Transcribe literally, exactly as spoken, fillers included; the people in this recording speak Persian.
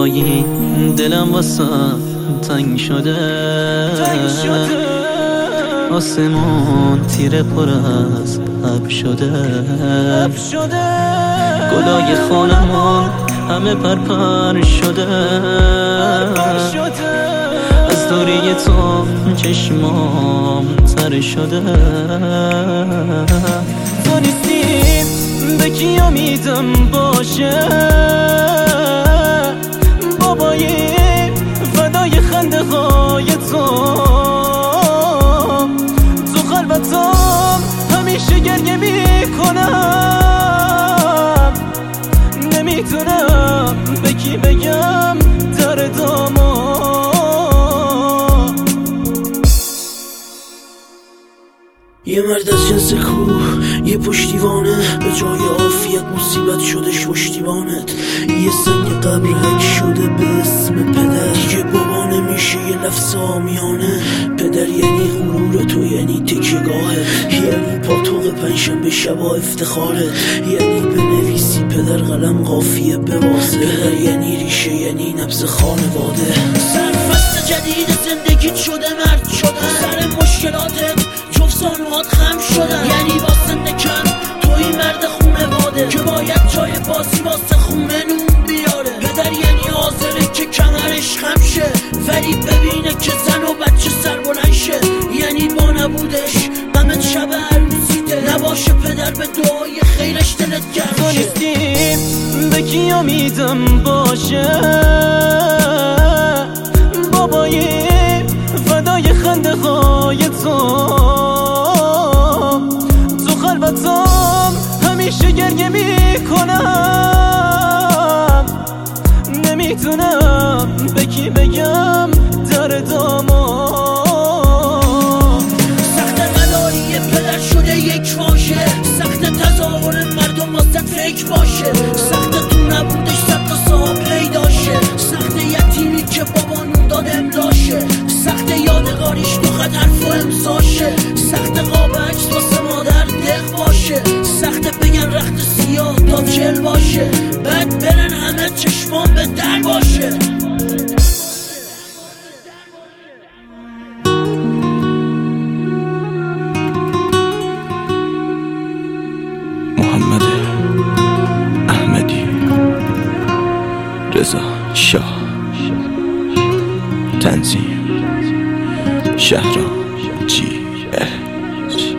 بابایی دلم واسه تنگ شده، آسمون تیره پر از ابر شده، گلای خانمون همه پرپر شده، از دوری تو چشمام تر شده. تو نیستی به کی امیدم باشه، بابایی فدای خنده های تو، تو خلوتم همیشه گریه میکنم، نمیتونم به کی بگم دردامو. یه مرد از جنس کوه، یه پشتیبانه، به جای عافیت مصیبت شدش پشتیبانت. یه سنگ قبر حک شده به اسم پدر، دیگه بابا نمیشه یه لفظ آمیانه. پدر یعنی غرور تو، یعنی تکیه‌گاهت، یعنی پاتوق پنجشنبه شبا افتخارت، یعنی بنویسی پدر قلم قافیه بواسه. پدر یعنی ریشه، یعنی نبض خانواده. سرفصل جدید زندگیت شده مرد شده، سر مشکلاتت جفزانوات خم شدن، یعنی واسه نکن توی مرد خونه واده که باید جای بازی واسه خونه نون بیاره. پدر یعنی حاضره که کمرش خم شه ولی ببینه که زن و بچه سر بلند شه، یعنی با نبودش غمت شب عروسیته، نباشه پدر به دعای خیرش دلت گرم شه. تو نیستی به کی امیدم باشه، بابایی فدای خنده های تو، تو خلوتم همیشه گریه میکنم، نمیتونم به کی بگم دردامو. سخت قداری پدر شده یک واژه، سخت تظاهر مردم واسه فکر باشه، سخت تو نبودش صد تا صاحب پیداشه، سخت یتیمی که بابا نون داد املاشه، سخت یادگاریش تو خط حرف و امضاشه، سخت قاب عکس واسه مادر دق باشه، سخت بگن رخت سیاه تا چل باشه، بعد برن همه چشمان به در باشه. محمد احمدی، رضا شاه، تنظیم شهرام جی